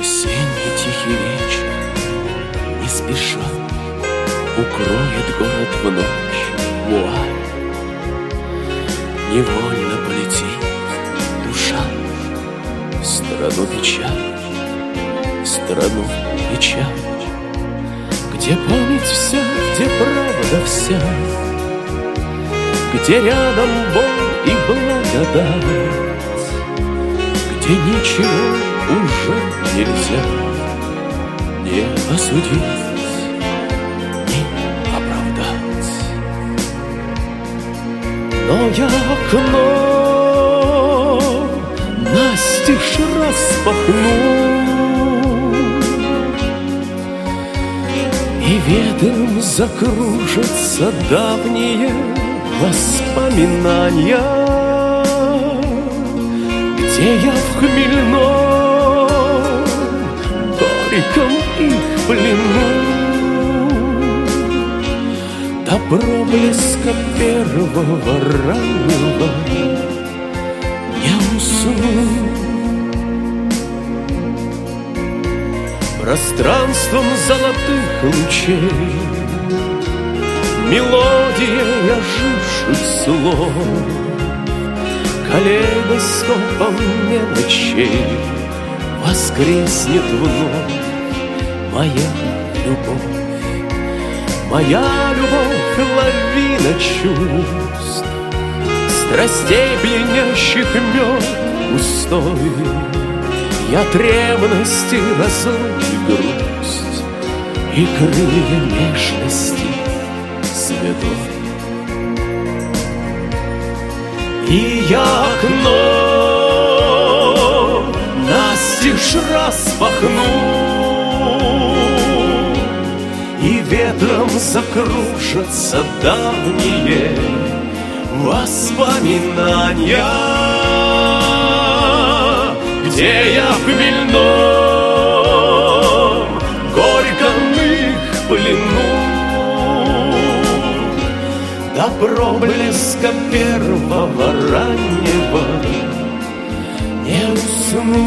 Осенний тихий вечер, не спеша, укроет город в ночь вуаль. Невольно полетит душа в страну печаль, в страну печаль, где память вся, где правда вся, где рядом боль и благодать, где ничего уже нельзя не осудить, не оправдать. Но я окно настежь распахну, и ветром закружатся давние воспоминания, где я в хмельном горьком их плену до проблеска первого раннего не усну. Пространством золотых лучей мелодия оживших слов, калейдоскопом мелочей воскреснет вновь моя любовь. Моя любовь — лавина чувств, страстей пьянящих мед густой. Я ревности, разлуки, грусть и крылья нежности цветов. И я окно настежь распахну, и ветром закружатся давние воспоминания, где я в хмельном горьком их плену до проблеска первого раннего не усну.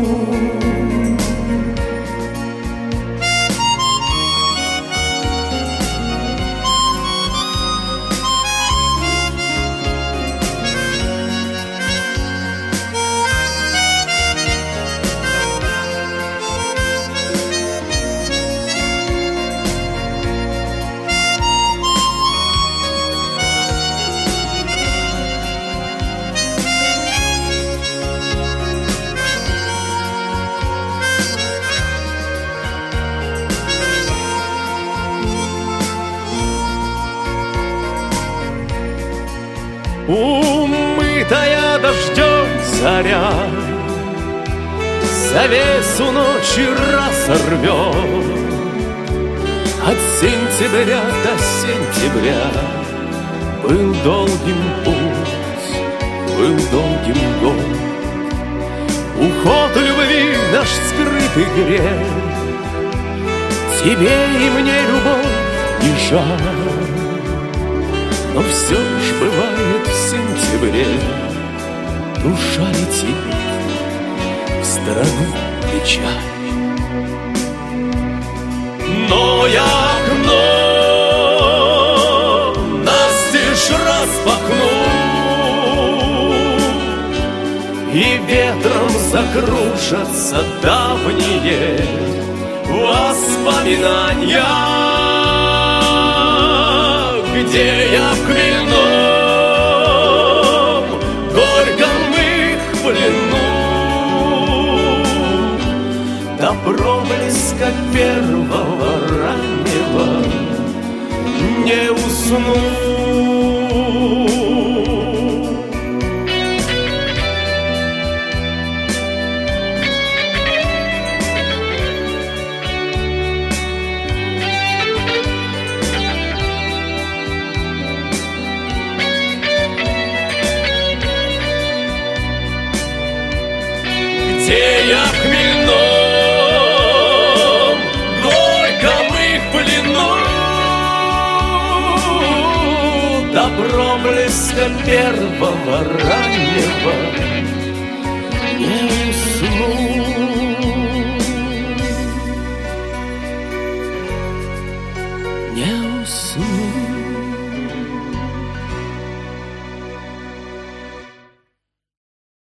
Умытая дождем заря завесу ночи разорвет. От сентября до сентября был долгим путь, был долгим год. Уход любви — наш скрытый грех, тебе и мне любовь не жаль. Но все ж бывает в сентябре, душа летит в страну печаль. Но я окно настежь распахну, и ветром закружатся давние воспоминания, где я в хмельном горьком их плену до проблеска первого раннего не усну. Где я в хмельном горьком их плену до проблеска первого раннего не усну.